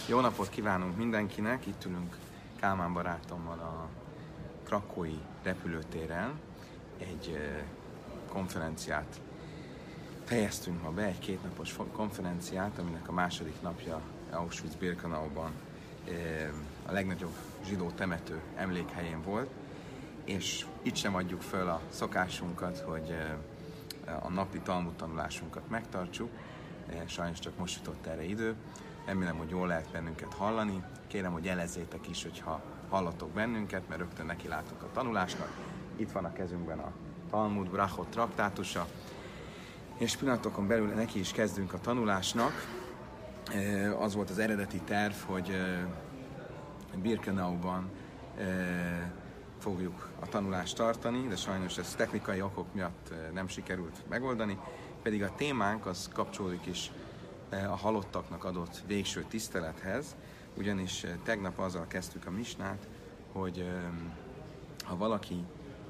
Jó napot kívánunk mindenkinek! Itt ülünk Kálmán barátommal a krakói repülőtéren. Egy konferenciát fejeztünk ma be, egy kétnapos konferenciát, aminek a második napja Auschwitz-Birkenauban a legnagyobb zsidó temető emlékhelyén volt, és itt sem adjuk föl a szokásunkat, hogy a napi Talmud tanulásunkat megtartsuk. Sajnos csak most jutott erre idő. Remélem, hogy jól lehet bennünket hallani. Kérem, hogy jelezzétek is, hogyha hallatok bennünket, mert rögtön neki látunk a tanulásnak. Itt van a kezünkben a Talmud Brachot traktátusa, és pillanatokon belül neki is kezdünk a tanulásnak. Az volt az eredeti terv, hogy Birkenauban fogjuk a tanulást tartani, de sajnos ez technikai okok miatt nem sikerült megoldani, pedig a témánk az kapcsolódik is a halottaknak adott végső tisztelethez, ugyanis tegnap azzal kezdtük a misnát, hogy ha valakinek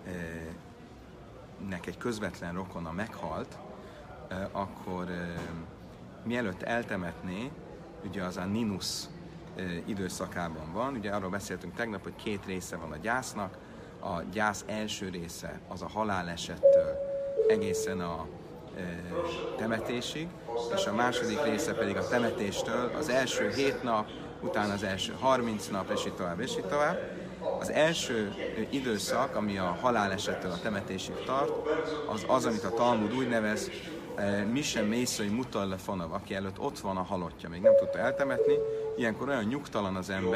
egy közvetlen rokona meghalt, akkor mielőtt eltemetné, ugye az a Ninus időszakában van, ugye arról beszéltünk tegnap, hogy két része van a gyásznak, a gyász első része az a halálesettől egészen a temetésig, és a második része pedig a temetéstől az első 7 nap, utána az első 30 nap, és így tovább, és így tovább. Az első időszak, ami a halálesettől a temetésig tart, az, amit a Talmud úgy nevez, Misem Mészai Mutalle Fanav, aki előtt ott van a halottja, még nem tudta eltemetni. Ilyenkor olyan nyugtalan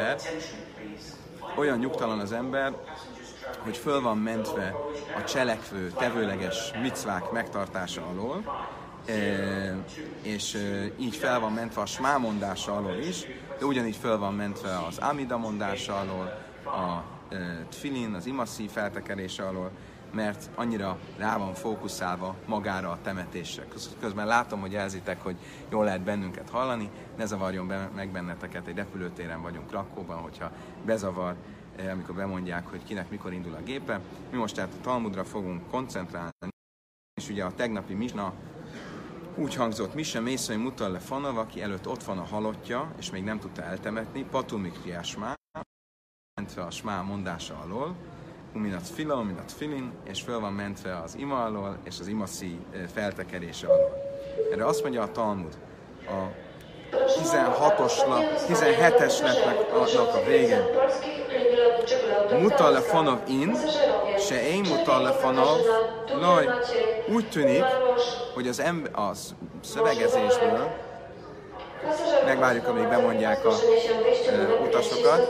az ember, hogy föl van mentve a cselekvő, tevőleges micvák megtartása alól, és így fel van mentve a smá mondása alól is, de ugyanígy föl van mentve az amida mondása alól, a tfilin, az imaszí feltekerése alól, mert annyira rá van fókuszálva magára a temetésre. Közben látom, hogy jelzitek, hogy jól lehet bennünket hallani, ne zavarjon meg benneteket, egy repülőtéren vagyunk Krakóban, hogyha bezavar, amikor bemondják, hogy kinek mikor indul a gépe. Mi most tehát a Talmudra fogunk koncentrálni, és ugye a tegnapi misna úgy hangzott, Misem Mészai Mutalle Fanav, aki előtt ott van a halottja, és még nem tudta eltemetni, Patumikri Smá, mentve a smá mondása alól, Uminat Fila, Uminat Filin, és föl van mentve az ima alól, és az imaszi feltekerése alól. Erre azt mondja a Talmud, a 17-es lapnak a végén, Mutalle Fanav in, se én Mutalle Fanav, laj, úgy tűnik, hogy a szövegezésből, megvárjuk, amíg bemondják a utasokat,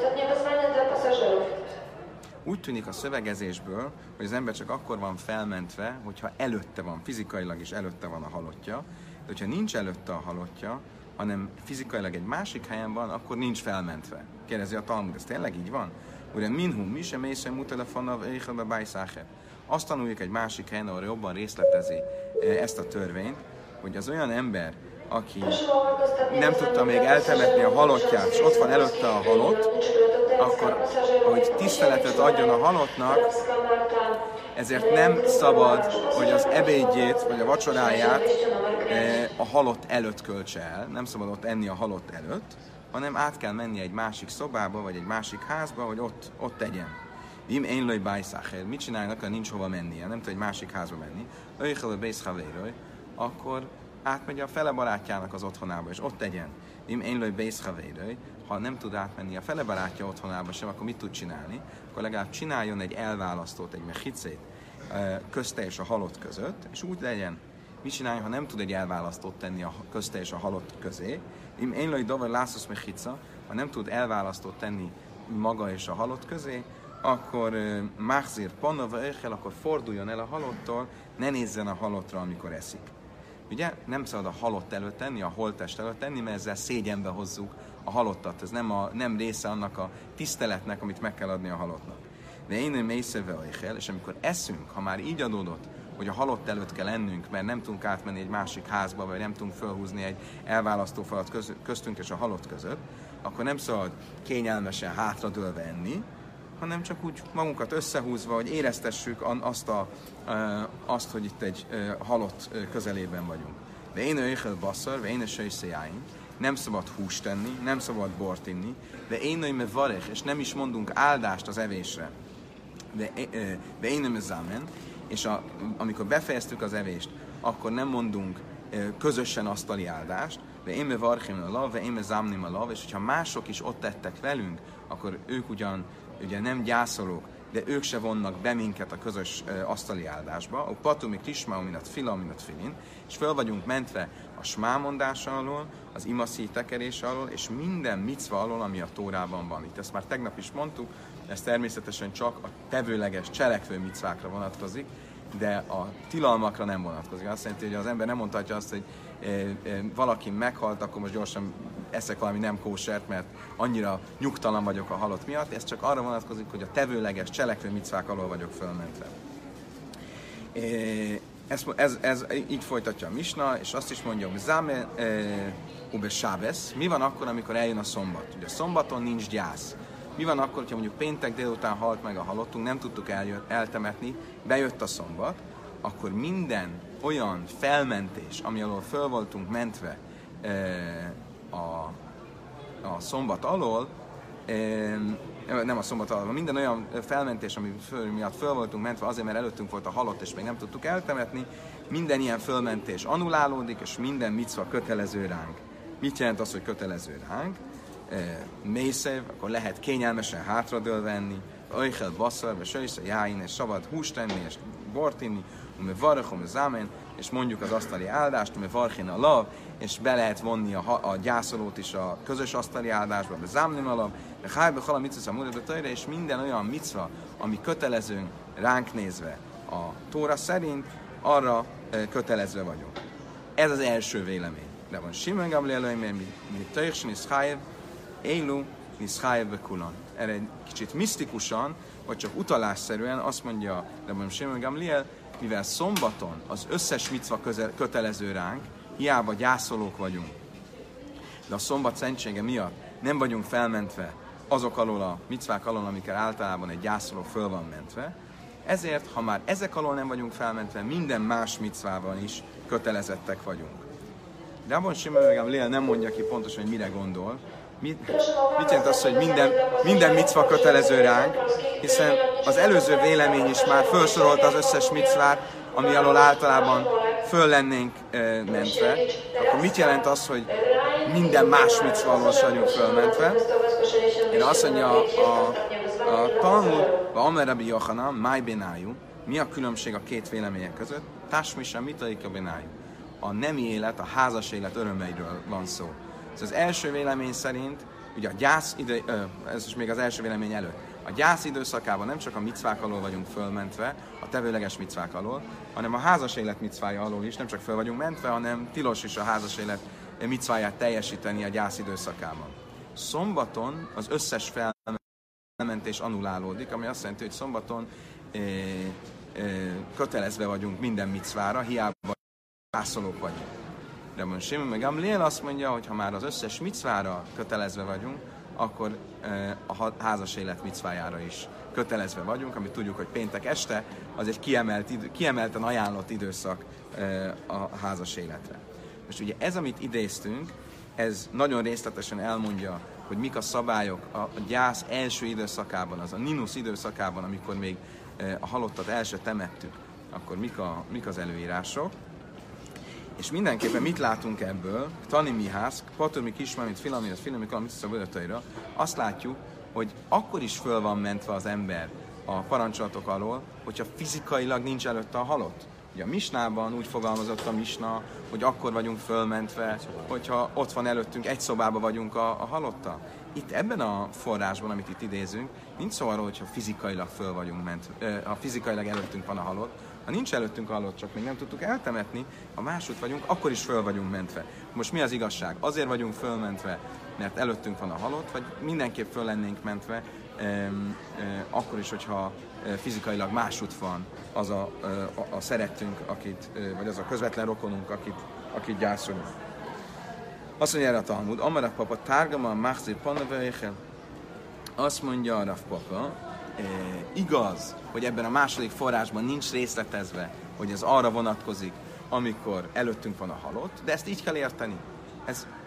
úgy tűnik a szövegezésből, hogy az ember csak akkor van felmentve, hogyha előtte van, fizikailag is előtte van a halottja, de hogyha nincs előtte a halottja, hanem fizikailag egy másik helyen van, akkor nincs felmentve. Kérdezi a Talmud, ez tényleg így van? Ugye minhum, mi sem észre mutelefonnal, éjjelbe bájszáhe. Azt tanuljuk egy másik helyen, ahol jobban részletezi ezt a törvényt, hogy az olyan ember, aki nem tudta még eltemetni a halottját, és ott van előtte a halott, akkor, hogy tiszteletet adjon a halottnak, ezért nem szabad, hogy az ebédjét, vagy a vacsoráját a halott előtt költse el, nem szabad ott enni a halott előtt, hanem át kell menni egy másik szobába, vagy egy másik házba, hogy ott tegyen. Vim én lőj bájszáher, mit csinálnak, ha nincs hova mennie, nem tud egy másik házba menni, öjjel bész havéroj, akkor átmegy a fele barátjának az otthonába, és ott tegyen. Vim én lőj bész havéroj, ha nem tud átmenni a fele barátja otthonába sem, akkor mit tud csinálni? Akkor legalább csináljon egy elválasztót, egy mechicét közte és a halott között, és úgy legyen, mit csinálja, ha nem tud egy elválasztót tenni a közte és a halott közé. Én lőj dover lászos mechica, ha nem tud elválasztót tenni maga és a halott közé, akkor machzir panova öjjel, akkor forduljon el a halottól, ne nézzen a halottra, amikor eszik. Ugye nem szabad a halott előtt tenni, a holttest előtt tenni, mert ezzel szégyenbe hozzuk a halottat. Ez nem része annak a tiszteletnek, amit meg kell adni a halottnak. De én mészeve öjjel, és amikor eszünk, ha már így adódott, hogy a halott előtt kell ennünk, mert nem tudunk átmenni egy másik házba, vagy nem tudunk felhúzni egy elválasztó falat köztünk és a halott között, akkor nem szabad kényelmesen hátradőlve enni, hanem csak úgy magunkat összehúzva, hogy éreztessük azt, hogy itt egy halott közelében vagyunk. De én öjjel basszar, ve én esőszéjáim, nem szabad húst tenni, nem szabad bort inni, de én nőim varech, és nem is mondunk áldást az evésre, de én nőim zámen, és amikor befejeztük az evést, akkor nem mondunk közösen asztali áldást, de én me varchim a lav, én me zámnim a lav, és hogyha mások is ott tettek velünk, akkor ők ugye nem gyászolók, de ők se vonnak be minket a közös asztali áldásba. A patumi krisma, minat fila, minat filin, és föl vagyunk mentve a smámondása alól, az imaszí tekerése alól, és minden micva alól, ami a Tórában van. Itt ezt már tegnap is mondtuk, ez természetesen csak a tevőleges, cselekvő micvákra vonatkozik, de a tilalmakra nem vonatkozik. Azt jelenti, hogy az ember nem mondhatja azt, hogy valaki meghalt, akkor most gyorsan eszek valami nem kósert, mert annyira nyugtalan vagyok a halott miatt. Ez csak arra vonatkozik, hogy a tevőleges, cselekvő micvák alól vagyok fölmentve. Ez így folytatja a Misna, és azt is mondja, hogy Zame ube Sábesz. Mi van akkor, amikor eljön a szombat? Ugye a szombaton nincs gyász. Mi van akkor, hogyha mondjuk péntek délután halt meg a halottunk, nem tudtuk eltemetni, bejött a szombat, akkor minden olyan felmentés, ami alól föl voltunk mentve a szombat alól, nem a szombat alól, minden olyan felmentés, ami miatt föl voltunk mentve azért, mert előttünk volt a halott, és még nem tudtuk eltemetni, minden ilyen fölmentés annulálódik, és minden micva kötelező ránk. Mit jelent az, hogy kötelező ránk? Mészév, akkor lehet kényelmesen hátradőlve enni, öjjel basszal, vagy söjsze, jáin, és szabad húst tenni, és bort inni, varachom, zámen, és mondjuk az asztali áldást, varchin a lav, és be lehet vonni a gyászolót is a közös asztali áldásba, de zámnim a lav, de hájbe hala micva mutatőre, és minden olyan micva, ami kötelezőn ránk nézve a Tóra szerint, arra kötelezve vagyunk. Ez az első vélemény. De van Simon Gamliel, mi töjjsen is hájv, Élu, Niszhájev Bekulan. Erre egy kicsit misztikusan, vagy csak utalásszerűen azt mondja Rabban Simon Gamliel, mivel szombaton az összes micva kötelező ránk, hiába gyászolók vagyunk, de a szombat szentsége miatt nem vagyunk felmentve azok alól a micvák alól, amikkel általában egy gyászoló föl van mentve, ezért, ha már ezek alól nem vagyunk felmentve, minden más micvával is kötelezettek vagyunk. De abban Simon Gamliel nem mondja ki pontosan, hogy mire gondol. Mit jelent az, hogy minden micva kötelező ránk, hiszen az előző vélemény is már felsorolta az összes micvát, ami alól általában föl lennénk mentve. Akkor mit jelent az, hogy minden más micva alól vagyunk fölmentve? Én azt mondja, a Talmud, a Amer Rabbi Yochanan, Máj Benájú, mi a különbség a két vélemények között? Tásmisa mitaika Benájú. A nemi élet, a házas élet örömeiről van szó. Az első vélemény szerint, ugye a gyász ez is még az első vélemény előtt, a gyász időszakában nem csak a micvák alól vagyunk fölmentve, a tevőleges micvák alól, hanem a házas élet micvája alól is nem csak föl vagyunk mentve, hanem tilos is a házas élet micváját teljesíteni a gyász időszakában. Szombaton az összes felmentés annulálódik, ami azt jelenti, hogy szombaton kötelezve vagyunk minden micvára, hiába gyászolók vagyunk. Rabban Simon meg Gamliel azt mondja, hogy ha már az összes micvára kötelezve vagyunk, akkor a házas élet micvájára is kötelezve vagyunk, amit tudjuk, hogy péntek este az egy kiemelten ajánlott időszak a házas életre. Most ugye ez, amit idéztünk, ez nagyon részletesen elmondja, hogy mik a szabályok a gyász első időszakában, az a Ninus időszakában, amikor még a halottat el se temettük, akkor mik az előírások. És mindenképpen mit látunk ebből? Tani Mihász, Patomi Kismamit, Filamirat, Filamikat, Szabadataira, azt látjuk, hogy akkor is föl van mentve az ember a parancsolatok alól, hogyha fizikailag nincs előtte a halott. Ugye a Misnában úgy fogalmazott a Misna, hogy akkor vagyunk fölmentve, hogyha ott van előttünk, egy szobában vagyunk a halottal. Itt ebben a forrásban, amit itt idézünk, nincs szó arról, hogyha fizikailag föl vagyunk mentve, ha fizikailag előttünk van a halott. Ha nincs előttünk halott, csak még nem tudtuk eltemetni, ha másút vagyunk, akkor is föl vagyunk mentve. Most mi az igazság? Azért vagyunk fölmentve, mert előttünk van a halott, vagy mindenképp föl lennénk mentve, akkor is, hogyha fizikailag másút van az a szerettünk, vagy az a közvetlen rokonunk, akit gyászolunk. Azt mondja erre a Talmud, Amarav Papa, Tárgama, Machzir Panaveichel, azt mondja a Rav Papa, igaz, hogy ebben a második forrásban nincs részletezve, hogy ez arra vonatkozik, amikor előttünk van a halott, de ezt így kell érteni. Ez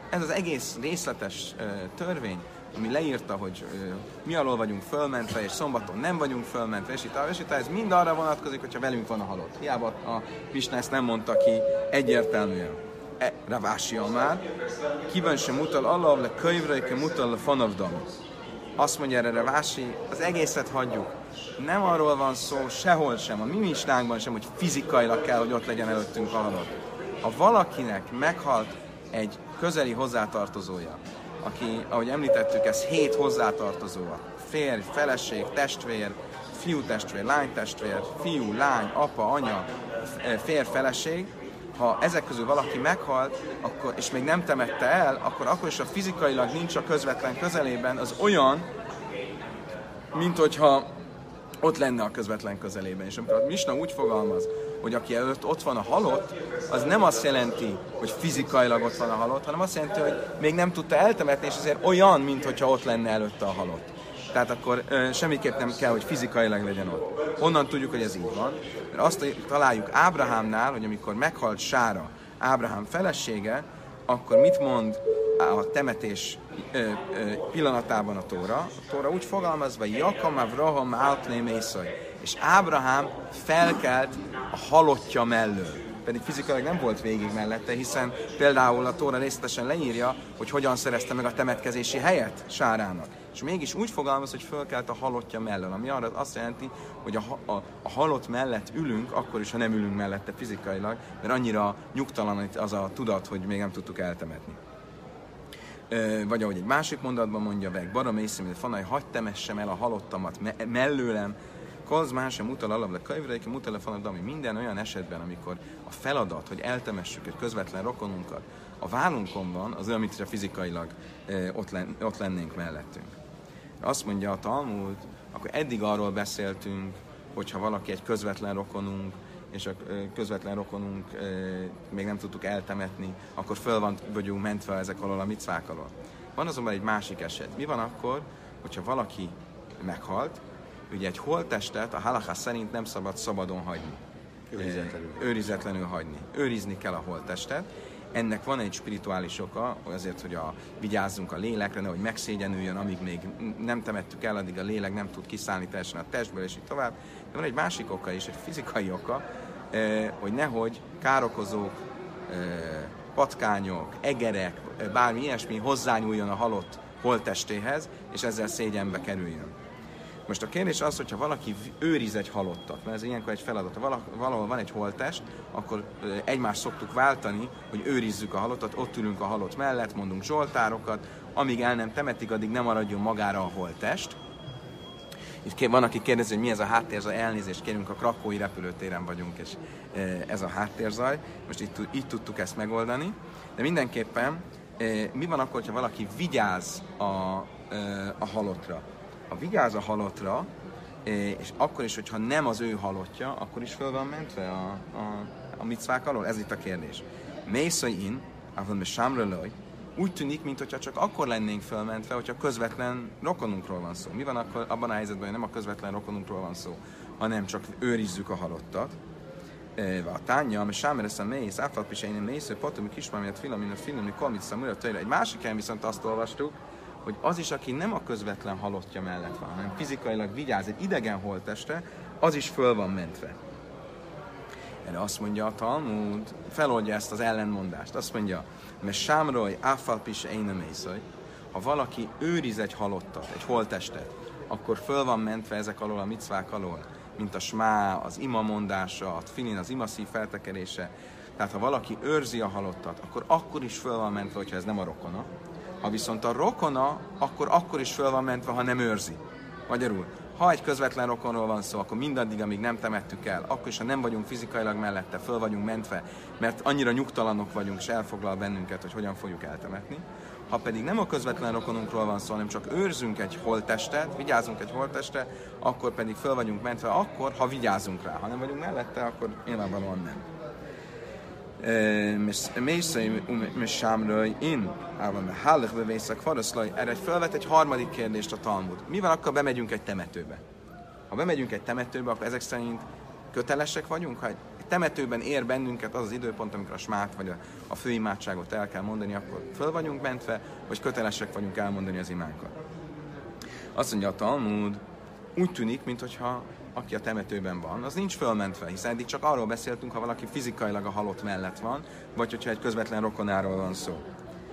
ez az egész részletes törvény, ami leírta, hogy mi alól vagyunk fölmentve, és szombaton nem vagyunk fölmentve, és itt ez mind arra vonatkozik, hogyha velünk van a halott. Hiába a Misna ezt nem mondta ki egyértelműen. Ravási már, kiben sem mutal Allah, le könyvrejke mutal le fanavdam. Azt mondja erre Ravási, az egészet hagyjuk. Nem arról van szó sehol sem, a mi misnánkban sem, hogy fizikailag kell, hogy ott legyen előttünk a halott. Ha valakinek meghalt egy közeli hozzátartozója, aki, ahogy említettük, ez 7 hozzátartozóa, férj, feleség, testvér, fiú testvér, lány testvér, fiú, lány, apa, anya, férj, feleség, ha ezek közül valaki meghalt, akkor, és még nem temette el, akkor is, ha fizikailag nincs a közvetlen közelében, az olyan, mint hogyha ott lenne a közvetlen közelében. És amikor a Misna úgy fogalmaz, hogy aki előtt ott van a halott, az nem azt jelenti, hogy fizikailag ott van a halott, hanem azt jelenti, hogy még nem tudta eltemetni, és azért olyan, mint hogyha ott lenne előtte a halott. Tehát akkor semmiképp nem kell, hogy fizikailag legyen ott. Honnan tudjuk, hogy ez így van? Mert azt találjuk Ábrahámnál, hogy amikor meghalt Sára, Ábrahám felesége, akkor mit mond a temetés pillanatában a Tóra? A Tóra úgy fogalmazva, Jakam Avraham Álpné Mészaj, és Ábrahám felkelt a halottja mellől. Pedig fizikailag nem volt végig mellette, hiszen például a Tóra részletesen leírja, hogy hogyan szerezte meg a temetkezési helyet Sárának. És mégis úgy fogalmaz, hogy fölkelt a halottja mellől, ami arra azt jelenti, hogy a halott mellett ülünk, akkor is, ha nem ülünk mellette fizikailag, mert annyira nyugtalan az a tudat, hogy még nem tudtuk eltemetni. Vagy ahogy egy másik mondatban mondja meg, Baramészim, hogy Fanaj, hadd temessem el a halottamat mellőlem, Kalz másem mutal alaple könyvreike, mutal le fanad, ami minden olyan esetben, amikor a feladat, hogy eltemessük egy közvetlen rokonunkat, a vállunkon van, az olyan, mintha fizikailag ott lennénk mellettünk. Azt mondja a Talmud, akkor eddig arról beszéltünk, hogyha valaki egy közvetlen rokonunk, és a közvetlen rokonunk még nem tudtuk eltemetni, akkor föl vagyunk mentve ezek alól a micvák alól. Van azonban egy másik eset. Mi van akkor, hogyha valaki meghalt, ugye egy holttestet a halakha szerint nem szabad szabadon hagyni. Őrizetlenül hagyni. Őrizni kell a holttestet. Ennek van egy spirituális oka, azért, hogy vigyázzunk a lélekre, nehogy megszégyenüljön, amíg még nem temettük el, addig a lélek nem tud kiszállni teljesen a testből, és így tovább. De van egy másik oka is, egy fizikai oka, hogy nehogy károkozók, patkányok, egerek, bármi ilyesmi hozzányúljon a halott holttestéhez, és ezzel szégyenbe kerüljön. Most a kérdés az, hogyha valaki őriz egy halottat, mert ez ilyenkor egy feladat, ha valahol van egy holttest, akkor egymást szoktuk váltani, hogy őrizzük a halottat, ott ülünk a halott mellett, mondunk zsoltárokat, amíg el nem temetik, addig nem maradjon magára a holttest. Itt van, aki kérdezi, hogy mi ez a háttérzaj, elnézést kérünk, a krakói repülőtéren vagyunk, és ez a háttérzaj. Most így tudtuk ezt megoldani, de mindenképpen mi van akkor, ha valaki vigyáz a halottra? Ha vigyáz a halottra, és akkor is, hogyha nem az ő halottja, akkor is föl van mentve a micvák alól? Ez itt a kérdés. Mészai avon sámreloj, úgy tűnik, mintha csak akkor lennénk fölmentve, hogyha közvetlen rokonunkról van szó. Mi van akkor abban a helyzetben, hogy nem a közvetlen rokonunkról van szó, hanem csak őrizzük a halottat. A tánya, ami sámeresz a mész, áfalpiseinen mész, patomik kismámiat filamina kolmit szamura tőle. Egy másik helyen viszont azt olvastuk, hogy az is, aki nem a közvetlen halottja mellett van, hanem fizikailag vigyáz egy idegen holttestre, az is föl van mentve. Erre azt mondja a Talmud, feloldja ezt az ellenmondást. Azt mondja, mert sámroj áfalpis einemészaj, ha valaki őriz egy halottat, egy holttestet, akkor föl van mentve ezek alól a micvák alól, mint a smá, az ima mondása, a tfilin, az imaszív feltekerése. Tehát ha valaki őrzi a halottat, akkor is föl van mentve, hogyha ez nem a rokona. Ha viszont a rokona, akkor is föl van mentve, ha nem őrzi. Magyarul, ha egy közvetlen rokonról van szó, akkor mindaddig, amíg nem temettük el, akkor is, ha nem vagyunk fizikailag mellette, föl vagyunk mentve, mert annyira nyugtalanok vagyunk, és elfoglal bennünket, hogy hogyan fogjuk eltemetni. Ha pedig nem a közvetlen rokonunkról van szó, hanem csak őrzünk egy holttestet, vigyázunk egy holttestre, akkor pedig föl vagyunk mentve, akkor, ha vigyázunk rá. Ha nem vagyunk mellette, akkor nyilvánvalóan nem. Erre felvet egy harmadik kérdést a Talmud. Mi van, akkor bemegyünk egy temetőbe? Ha bemegyünk egy temetőbe, akkor ezek szerint kötelesek vagyunk, ha egy temetőben ér bennünket az az időpont, amikor a smát vagy a főimádságot el kell mondani, akkor föl vagyunk mentve, vagy kötelesek vagyunk elmondani az imánkat. Azt mondja a Talmud, úgy tűnik, mintha aki a temetőben van, az nincs fölmentve, hiszen eddig csak arról beszéltünk, ha valaki fizikailag a halott mellett van, vagy hogyha egy közvetlen rokonáról van szó.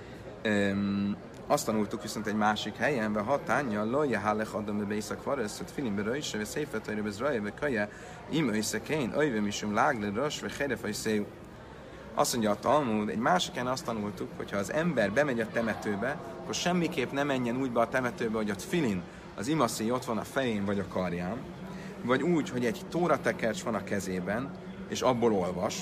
Azt tanultuk viszont egy másik helyen, ve hatánya, loja hálech adom be iszak vareszet, filimbe röjse, ve széfetejre bez röjje, ve kaja, ima iszekén, öjve misum lágle rös, ve herefaj széjú. Azt mondja a Talmud, egy másik helyen azt tanultuk, hogy ha az ember bemegy a temetőbe, akkor semmiképp ne menjen úgy be a temetőbe, hogy a tfilin, az imaszéj ott van a fején vagy a karján, vagy úgy, hogy egy tóratekercs van a kezében, és abból olvas,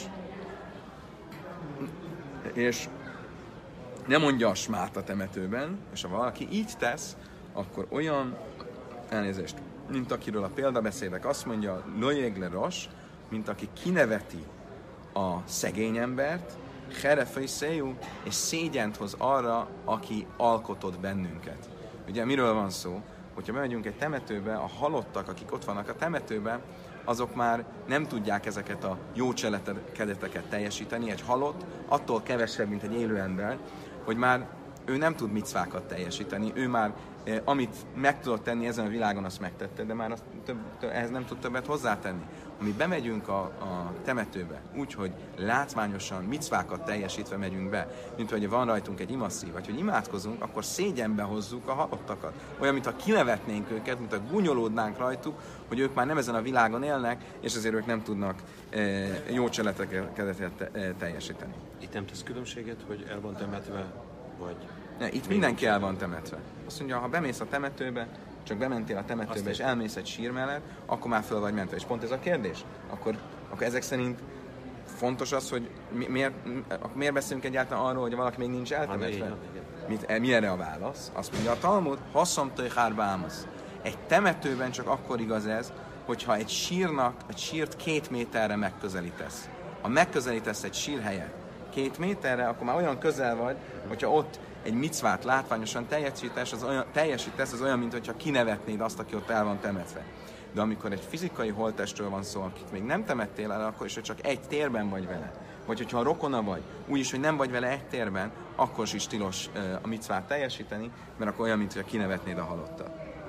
és nem mondja a smát a temetőben, és ha valaki így tesz, akkor olyan, elnézést, mint akiről a példabeszédek azt mondja, lojégle ros, mint aki kineveti a szegény embert, herefei széjú, és szégyent hoz arra, aki alkotott bennünket. Ugye miről van szó? Hogyha bemegyünk egy temetőbe, a halottak, akik ott vannak a temetőbe, azok már nem tudják ezeket a jó cselekedeteket teljesíteni. Egy halott attól kevesebb, mint egy élő ember, hogy már ő nem tud micvákat teljesíteni, ő már amit meg tudott tenni ezen a világon, azt megtette, de már ehhez nem tud többet hozzátenni. Ami bemegyünk a temetőbe, úgyhogy látványosan micvákat teljesítve megyünk be, mint hogy van rajtunk egy imaszív, vagy hogy imádkozunk, akkor szégyenbe hozzuk a halottakat. Olyan, mintha kinevetnénk őket, mintha gúnyolódnánk rajtuk, hogy ők már nem ezen a világon élnek, és ezért ők nem tudnak jó cselekedeteket teljesíteni. Itt nem tesz különbséget, hogy el van temetve, vagy... Ne, itt mindenki el van temetve. Azt mondja, ha bemész a temetőbe, csak bementél a temetőbe és elmész egy sír mellett, akkor már föl vagy mentve. És pont ez a kérdés. Akkor ezek szerint fontos az, hogy miért beszélünk egyáltalán arról, hogy valaki még nincs eltemetve? Mi erre a válasz? Azt mondja a Talmud, haszamtőj hárbámasz. Egy temetőben csak akkor igaz ez, hogyha egy sírt 2 méterre megközelítesz. Ha megközelítesz egy sírhelyet 2 méterre, akkor már olyan közel vagy, hogyha ott egy micvát látványosan teljesítesz, az olyan, mintha kinevetnéd azt, aki ott el van temetve. De amikor egy fizikai holttestről van szó, akit még nem temettél el, akkor is, hogy csak egy térben vagy vele, vagy hogyha rokona vagy, úgyis, hogy nem vagy vele egy térben, akkor is tilos a micvát teljesíteni, mert akkor olyan, mintha kinevetnéd a halottat.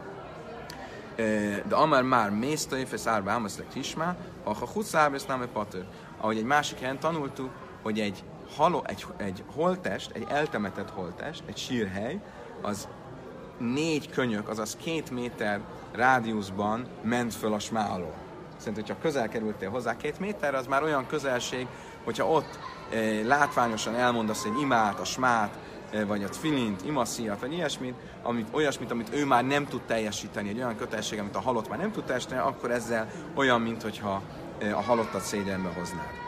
De amár már mészta éfesz árba ámaszlek ismá, ha hutszárbesz nem patör. Ahogy egy másik helyen tanultuk, hogy egy holttest, egy eltemetett holttest, egy sírhely, az 4 könyök, azaz 2 méter rádiuszban ment föl a smá alól. Szerintem, hogyha közel kerültél hozzá 2 méterre, az már olyan közelség, hogyha ott látványosan elmondasz egy imát, a smát, vagy a tfilint, imaszíjat, vagy olyasmit, amit ő már nem tud teljesíteni, egy olyan kötelesség, amit a halott már nem tud teljesíteni, akkor ezzel olyan, mintha a halottat szégyenbe hoznád.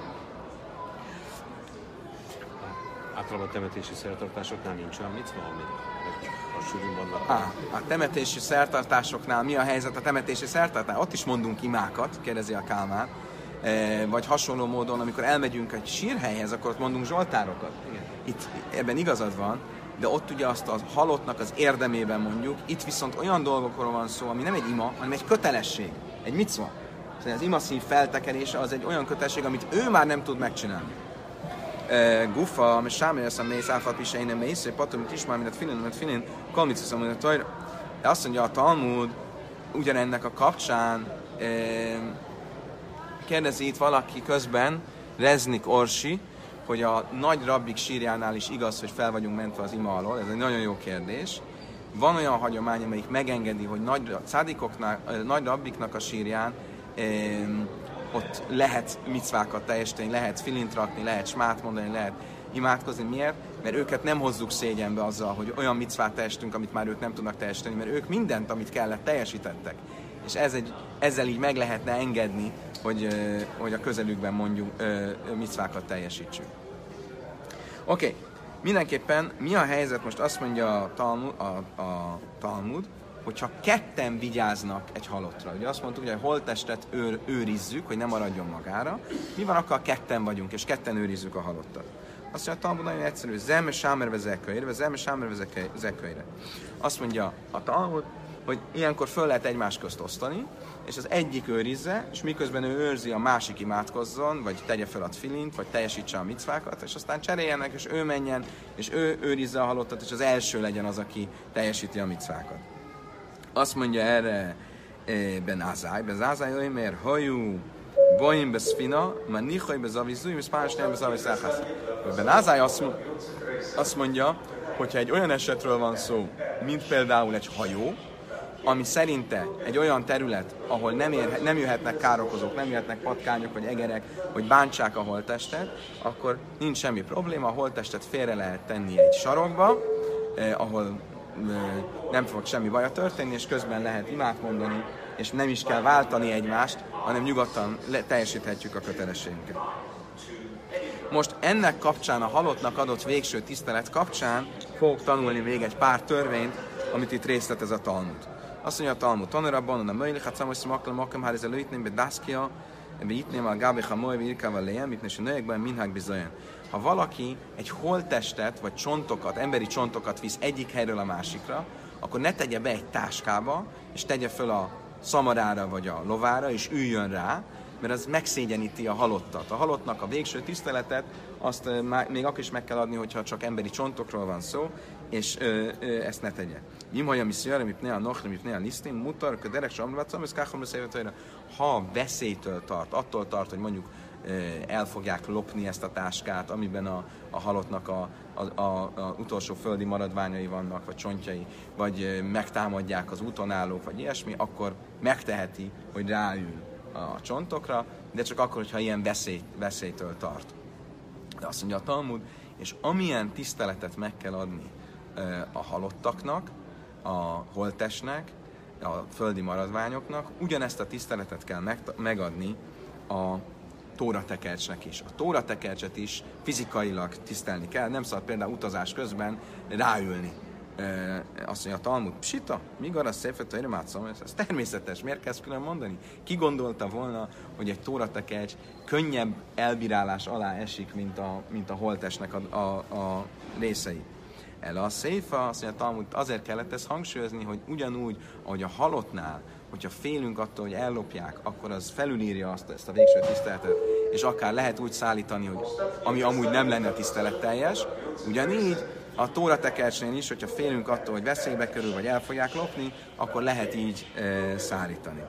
Általában a temetési szertartásoknál nincs olyan micva, amit a sűrűn vannak. A temetési szertartásoknál mi a helyzet a temetési szertartásnál? Ott is mondunk imákat, kérdezi a Kálmán. Vagy hasonló módon, amikor elmegyünk egy sírhelyhez, akkor ott mondunk zsoltárokat. Igen. Itt ebben igazad van, de ott ugye azt a halottnak az érdemében mondjuk, itt viszont olyan dolgokról van szó, ami nem egy ima, hanem egy kötelesség, egy micva. Szóval az imaszív feltekerése az egy olyan kötelesség, amit ő már nem tud megcsinálni. Gufa, mert sámé azt mondja, mész áfat is én mész, hogy patom, mint ismár, mint filin, kalmicus, amit a de azt mondja a Talmud, ugyanennek a kapcsán, kérdezi itt valaki közben, Reznik Orsi, hogy a nagy rabbik sírjánál is igaz, hogy fel vagyunk mentve az ima alól. Ez egy nagyon jó kérdés. Van olyan hagyomány, amelyik megengedi, hogy nagy rabbiknak a sírján ott lehet micvákat teljesíteni, lehet filint rakni, lehet smát mondani, lehet imádkozni. Miért? Mert őket nem hozzuk szégyenbe azzal, hogy olyan micvát teljesítünk, amit már ők nem tudnak teljesíteni, mert ők mindent, amit kellett, teljesítettek. És ezzel így meg lehetne engedni, hogy a közelükben mondjuk micvákat teljesítsünk. Oké. Mindenképpen mi a helyzet, most azt mondja a Talmud, hogyha ketten vigyáznak egy halottra. Ugye azt mondtuk, hogy a holttestet őrizzük, hogy ne maradjon magára. Mi van, akkor ketten vagyunk, és ketten őrizzük a halottat. Azt mondja, a Talmud nagyon egyszerű, zeme sámerve zekölyre. Azt mondja a Talmud, hogy ilyenkor föl lehet egymás közt osztani, és az egyik őrizze, és miközben ő őrzi, a másik imádkozzon, vagy tegye fel a tfilint, vagy teljesítse a micvákat, és aztán cseréljenek, és ő menjen, és ő őrizze a halottat, és az első legyen az, aki teljesíti a micvákat. Azt mondja erre Ben Azai, mert hajú boim beszfina, már nichaj bezavizúj, és párosnál bezavizáhász. Ben Azai azt mondja, hogyha egy olyan esetről van szó, mint például egy hajó, ami szerinte egy olyan terület, ahol nem jöhetnek károkozók, nem jöhetnek patkányok vagy egerek, hogy bántsák a holttestet, akkor nincs semmi probléma, a holttestet félre lehet tenni egy sarokba, ahol nem fog semmi baja történni, és közben lehet imát mondani, és nem is kell váltani egymást, hanem nyugodtan teljesíthetjük a kötelességünket. Most ennek kapcsán, a halottnak adott végső tisztelet kapcsán fogok tanulni még egy pár törvényt, amit itt részletez a Talmud. Azt mondja a Talmud, tanulabban, a möjlik, hát számos smaklam, makam, hár, ez a lőtném, be daszkia, be itném a gábi, ha moly, virkával lejem, itt és a nőekben minhák bizonyan. Ha valaki egy holttestet, vagy csontokat, emberi csontokat visz egyik helyről a másikra, akkor ne tegye be egy táskába, és tegye föl a szamarára, vagy a lovára, és üljön rá, mert az megszégyeníti a halottat. A halottnak a végső tiszteletet, azt még akkor is meg kell adni, hogyha csak emberi csontokról van szó, és ezt ne tegye. Ha veszélytől tart, attól tart, hogy mondjuk el fogják lopni ezt a táskát, amiben a halottnak a utolsó földi maradványai vannak, vagy csontjai, vagy megtámadják az úton állók, vagy ilyesmi, akkor megteheti, hogy ráül a csontokra, de csak akkor, hogyha ilyen veszélytől tart. De azt mondja a Talmud, és amilyen tiszteletet meg kell adni a halottaknak, a holttestnek, a földi maradványoknak, ugyanezt a tiszteletet kell megadni a tóratekercsnek is. A tóratekercset is fizikailag tisztelni kell, nem szabad például utazás közben ráülni. Azt mondja a Talmud, psita, míg arra széfet, hogy remátszom, ez természetes, miért kell ezt külön mondani? Ki gondolta volna, hogy egy tóratekercs könnyebb elbírálás alá esik, mint a holttestnek a részei. El a széfa, azt mondja a Talmud, azért kellett ezt hangsúlyozni, hogy ugyanúgy, ahogy a halottnál, hogyha félünk attól, hogy ellopják, akkor az felülírja ezt a végső tiszteletet, és akár lehet úgy szállítani, hogy ami amúgy nem lenne tiszteletteljes, ugyanígy a tóratekercsnél is, hogyha félünk attól, hogy veszélybe kerül, vagy el fogják lopni, akkor lehet így szállítani.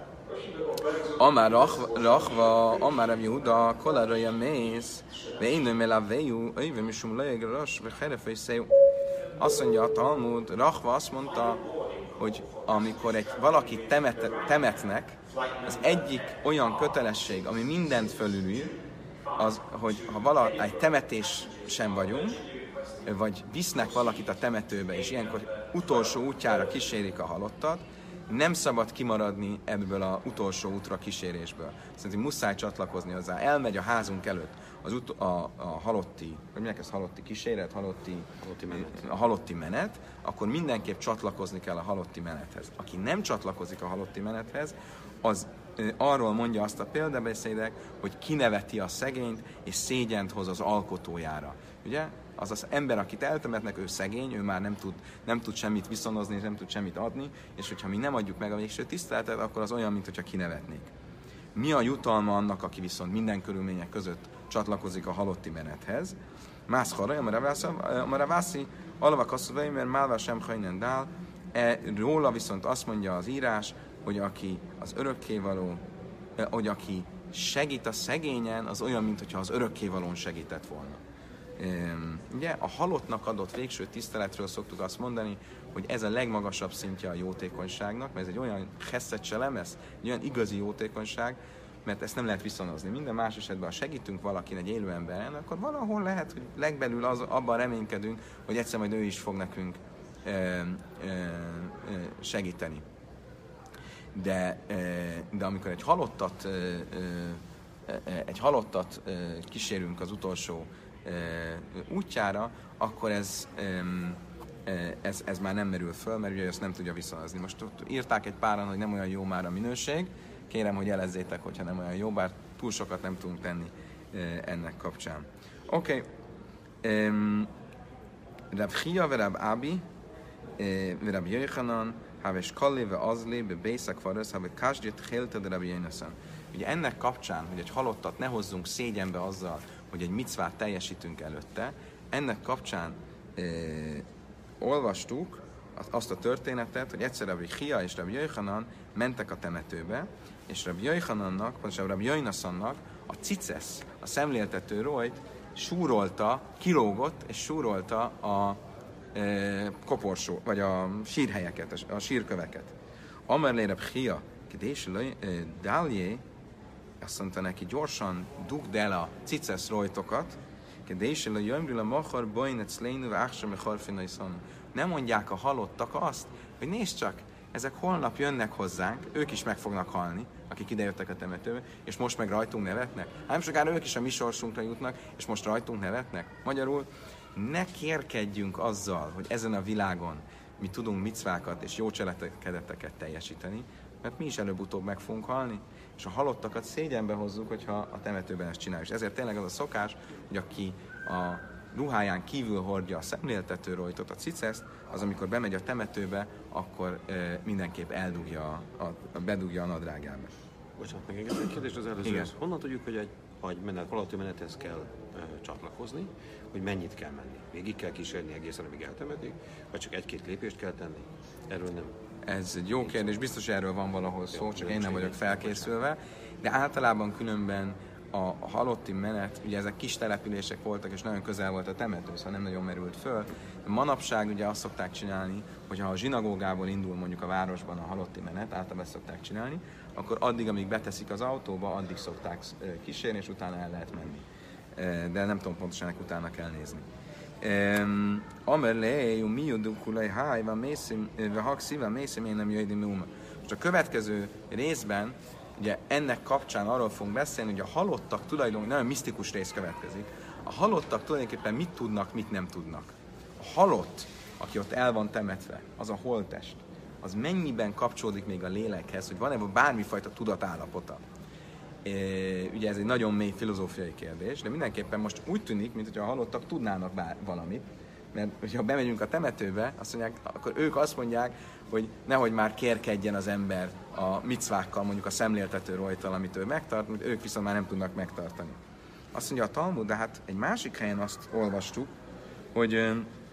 Amár rachva, amár Rav Yehuda, koláraja mész, ve én melavejú, öjve misum lejegras, ve herefejszejú. Azt mondja a Talmud, rachva azt mondta, hogy amikor valaki temetnek, az egyik olyan kötelesség, ami mindent fölülír, az, hogy ha egy temetés sem vagyunk, vagy visznek valakit a temetőbe, és ilyenkor utolsó útjára kísérik a halottat, nem szabad kimaradni ebből az utolsó útra kísérésből. Szerintem muszáj csatlakozni hozzá. Elmegy a házunk előtt a halotti, vagy minek ez halotti kíséret, halotti menet, akkor mindenképp csatlakozni kell a halotti menethez. Aki nem csatlakozik a halotti menethez, az arról mondja azt a példabeszédek, hogy kineveti a szegényt, és szégyent hoz az alkotójára. Ugye? Az az ember, akit eltemetnek, ő szegény, ő már nem tud semmit viszonozni, nem tud semmit adni, és hogyha mi nem adjuk meg a végső tiszteletet, akkor az olyan, mintha kinevetnék. Mi a jutalma annak, aki viszont minden körülmények között csatlakozik a halotti menethez? Mász haraj, amaravászi, alavakasszuvai, mert málvá sem hajnen dál. Róla viszont azt mondja az írás, hogy aki az örökkévaló, hogy aki segít a szegényen, az olyan, mintha az örökkévalón segített volna. Ugye a halottnak adott végső tiszteletről szoktuk azt mondani, hogy ez a legmagasabb szintje a jótékonyságnak, mert ez egy olyan hesszetselem, ez egy olyan igazi jótékonyság, mert ezt nem lehet viszonozni. Minden más esetben, ha segítünk valakin, egy élő emberen, akkor valahol lehet, hogy legbelül abban reménykedünk, hogy egyszer majd ő is fog nekünk segíteni. De amikor egy halottat kísérünk az utolsó útjára, akkor ez már nem merül föl, mert ugye ezt nem tudja viszonozni. Most írták egy páran, hogy nem olyan jó már a minőség, kérem, hogy jelezzétek, hogyha nem olyan jó, bár túl sokat nem tudunk tenni ennek kapcsán. Oké. Rav Chia ve Rav Abi Rabbi Yochanan, Haves Kalli, ve Azli, be Bészak Farösz, Haves Kásgyet, Hélte, de Rabbi Yonasan. Ugye ennek kapcsán, hogy egy halottat ne hozzunk szégyenbe azzal, hogy egy micvát teljesítünk előtte, ennek kapcsán olvastuk azt a történetet, hogy egyszer Rabbi Chia és Rabbi Yochanan mentek a temetőbe, és Rabbi Yochanannak, pontosan Rabbi Yonasannak a cicesz, a szemléltető rojt súrolta, kilógott és súrolta a koporsó, vagy a sírhelyeket, a sírköveket. Amerlé Rabbi Chia, kedés dáljé, azt mondta neki, gyorsan dugd el a cicesz rojtokat, nem mondják a halottak azt, hogy nézd csak, ezek holnap jönnek hozzánk, ők is meg fognak halni, akik idejöttek a temetőbe, és most meg rajtunk nevetnek. Nem sokára ők is a mi sorsunkra jutnak, és most rajtunk nevetnek. Magyarul ne kérkedjünk azzal, hogy ezen a világon mi tudunk micvákat és jó cselekedeteket teljesíteni, mert mi is előbb-utóbb meg fogunk halni, és a halottakat szégyenbe hozzuk, hogyha a temetőben ezt csináljuk. És ezért tényleg az a szokás, hogy aki a ruháján kívül hordja a szemléltető rojtot, a ciceszt, az amikor bemegy a temetőbe, akkor mindenképp bedugja a nadrágába. Bocsánat, meg egy kérdés az előzőhöz. Honnan tudjuk, hogy egy halatti menethez kell csatlakozni, hogy mennyit kell menni? Végig kell kísérni egészen, amíg eltemetik, vagy csak egy-két lépést kell tenni? Erről nem. Ez egy jó kérdés, biztos, hogy erről van valahol szó, csak én nem vagyok felkészülve, de általában különben a halotti menet, ugye ezek kis települések voltak, és nagyon közel volt a temető, szóval nem nagyon merült föl. Manapság ugye azt szokták csinálni, hogy ha a zsinagógából indul mondjuk a városban a halotti menet, általában ezt szokták csinálni, akkor addig, amíg beteszik az autóba, addig szokták kísérni, és utána el lehet menni. De nem tudom pontosan, ennek utána kell nézni. Most a következő részben, ugye ennek kapcsán arról fogunk beszélni, hogy a halottak tulajdonképpen, nagyon misztikus rész következik, a halottak tulajdonképpen mit tudnak, mit nem tudnak. A halott, aki ott el van temetve, az a holttest, az mennyiben kapcsolódik még a lélekhez, hogy van-e bármifajta tudatállapota. Ugye ez egy nagyon mély filozófiai kérdés, de mindenképpen most úgy tűnik, mintha a halottak tudnának valamit, mert ha bemegyünk a temetőbe, azt mondják, akkor ők azt mondják, hogy nehogy már kérkedjen az ember a micvákkal, mondjuk a szemléltető rojttal, amit ő megtart, ők viszont már nem tudnak megtartani. Azt mondja a Talmud, de hát egy másik helyen azt olvastuk, hogy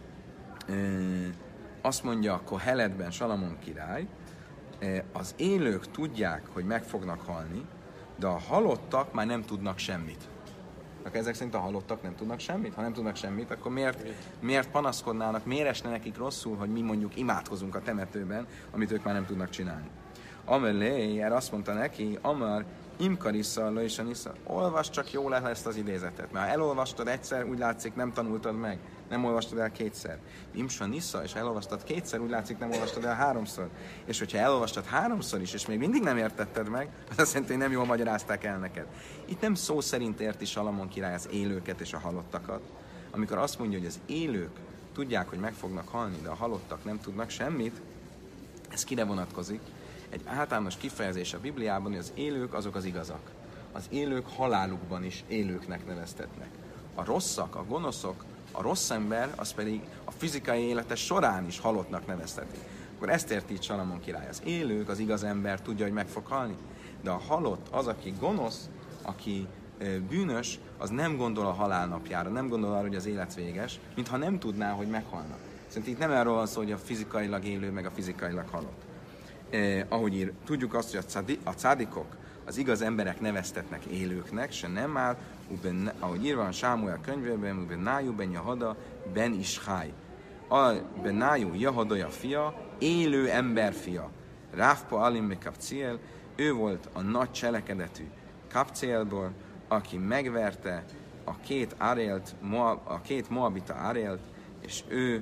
azt mondja a Koheletben Salamon király, az élők tudják, hogy meg fognak halni, de a halottak már nem tudnak semmit. Akkor ezek szerint a halottak nem tudnak semmit? Ha nem tudnak semmit, akkor miért panaszkodnának, miért esne nekik rosszul, hogy mi mondjuk imádkozunk a temetőben, amit ők már nem tudnak csinálni? Amelé, erre azt mondta neki, Amar, Imkarissza, Lőisanisza, olvasd csak jól el ezt az idézetet. Mert ha elolvastad egyszer, úgy látszik, nem tanultad meg. Nem olvastad el kétszer. Imsa Nisza, és elolvastad kétszer, úgy látszik, nem olvastad el háromszor. És hogyha elolvastad háromszor is, és még mindig nem értetted meg, az azt jelenti, hogy nem jól magyarázták el neked. Itt nem szó szerint érti Salamon király az élőket és a halottakat. Amikor azt mondja, hogy az élők tudják, hogy meg fognak halni, de a halottak nem tudnak semmit, ez kire vonatkozik? Egy általános kifejezés a Bibliában, hogy az élők azok az igazak. Az élők halálukban is élőknek neveztetnek. A rosszak, a gonoszok, a rossz ember, az pedig a fizikai élete során is halottnak neveztetik. Akkor ezt érti itt Salamon király. Az élők, az igaz ember tudja, hogy meg fog halni. De a halott, az, aki gonosz, aki bűnös, az nem gondol a halálnapjára, nem gondol arra, hogy az élet véges, mintha nem tudná, hogy meghalnak. Szerintem itt nem arról van szó, hogy a fizikailag élő, meg a fizikailag halott. Ahogy tudjuk azt, hogy a cádikok, az igaz emberek neveztetnek élőknek, se nem áll, ahogy írva van Sámuel könyvében, Uben Nájú ben Jahada ben Ishaj. Ben Nájú Jahadaja fia, élő ember fia. Ráfpa Alim be Kapciel, ő volt a nagy cselekedetű Kapcielból, aki megverte a két moabita Árélt, és